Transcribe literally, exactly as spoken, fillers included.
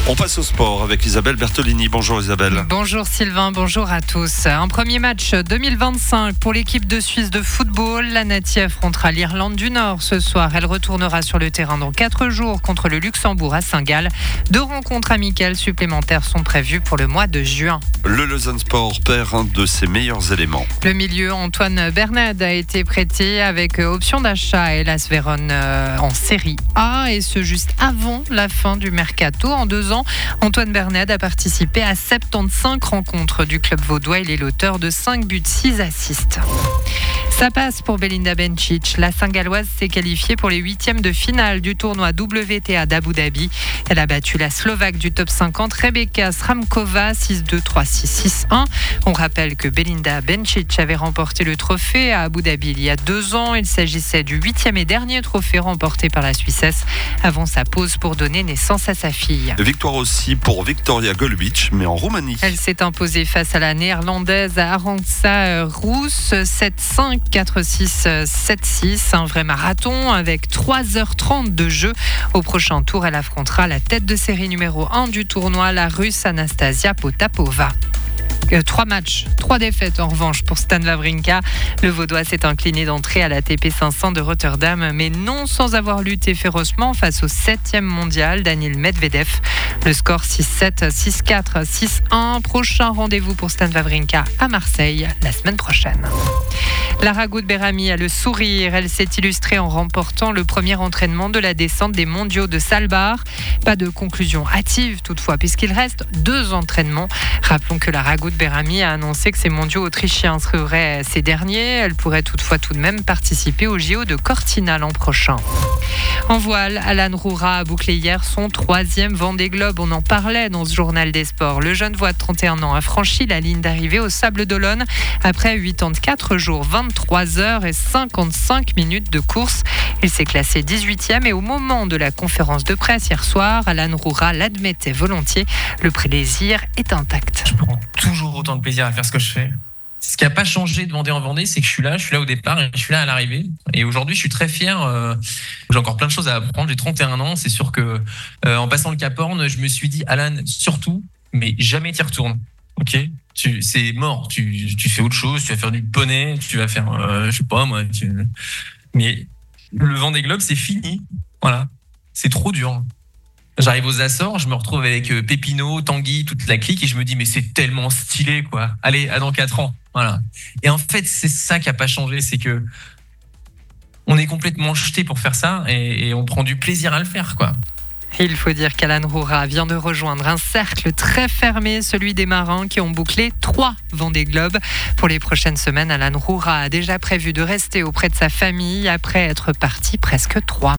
On passe au sport avec Isabelle Bertolini. Bonjour Isabelle. Bonjour Sylvain, bonjour à tous. Un premier match deux mille vingt-cinq pour l'équipe de Suisse de football. La Nati affrontera l'Irlande du Nord ce soir. Elle retournera sur le terrain dans quatre jours contre le Luxembourg à Saint-Gall. Deux rencontres amicales supplémentaires sont prévues pour le mois de juin. Le Lausanne Sport perd un de ses meilleurs éléments. Le milieu Antoine Bernad a été prêté avec option d'achat à Hellas Vérone en Série A et ce juste avant la fin du mercato. En deux ans, Antoine Bernad a participé à soixante-quinze rencontres du club vaudois. Il est l'auteur de cinq buts, six assists. Ça passe pour Belinda Bencic. La Saint-Galloise s'est qualifiée pour les huitièmes de finale du tournoi W T A d'Abu Dhabi. Elle a battu la Slovaque du top cinquante, Rebeka Sramkova, six deux, trois six, six un. On rappelle que Belinda Bencic avait remporté le trophée à Abu Dhabi il y a deux ans. Il s'agissait du huitième et dernier trophée remporté par la Suissesse avant sa pause pour donner naissance à sa fille. Victoire aussi pour Victoria Golubic, mais en Roumanie. Elle s'est imposée face à la néerlandaise Arantxa Roos, sept cinq, quatre six, sept six. Un vrai marathon avec trois heures trente de jeu. Au prochain tour, elle affrontera la tête de série numéro un du tournoi, la Russe Anastasia Potapova. Trois matchs, trois défaites en revanche pour Stan Wawrinka. Le Vaudois s'est incliné d'entrée à l'A T P cinq cents de Rotterdam, mais non sans avoir lutté férocement face au septième mondial, Daniil Medvedev. Le score six sept, six quatre, six un. Prochain rendez-vous pour Stan Wawrinka à Marseille la semaine prochaine. Lara Gout-Berami a le sourire. Elle s'est illustrée en remportant le premier entraînement de la descente des mondiaux de Svalbard. Pas de conclusion hâtive toutefois, puisqu'il reste deux entraînements. Rappelons que Lara Gout-Berami a annoncé que ces mondiaux autrichiens seraient ces derniers. Elle pourrait toutefois tout de même participer au J O de Cortina l'an prochain. En voile, Alan Roura a bouclé hier son troisième Vendée Globe. On en parlait dans ce journal des sports. Le jeune voix de trente et un ans a franchi la ligne d'arrivée au Sable d'Olonne après quatre-vingt-quatre jours, vingt-trois heures et cinquante-cinq minutes de course. Il s'est classé dix-huitième et au moment de la conférence de presse hier soir, Alan Roura l'admettait volontiers. Le plaisir est intact. Je prends toujours autant de plaisir à faire ce que je fais. Ce qui n'a pas changé de Vendée en Vendée, c'est que je suis là, je suis là au départ et je suis là à l'arrivée. Et aujourd'hui, je suis très fier. Euh, j'ai encore plein de choses à apprendre. J'ai trente et un ans. C'est sûr que euh, en passant le Cap Horn, je me suis dit, Alan, surtout, mais jamais t'y retournes. Ok, tu, c'est mort. Tu, tu fais autre chose. Tu vas faire du poney. Tu vas faire, euh, je sais pas moi. Tu... Mais le Vendée Globe, c'est fini. Voilà, c'est trop dur. J'arrive aux Açores, je me retrouve avec Pépino, Tanguy, toute la clique et je me dis mais c'est tellement stylé quoi. Allez, à dans quatre ans. Voilà. Et en fait, c'est ça qui a pas changé, c'est que on est complètement jeté pour faire ça et, et on prend du plaisir à le faire quoi. Il faut dire qu'Alan Roura vient de rejoindre un cercle très fermé, celui des marins qui ont bouclé trois Vendée Globe. Pour les prochaines semaines, Alan Roura a déjà prévu de rester auprès de sa famille après être parti presque trois.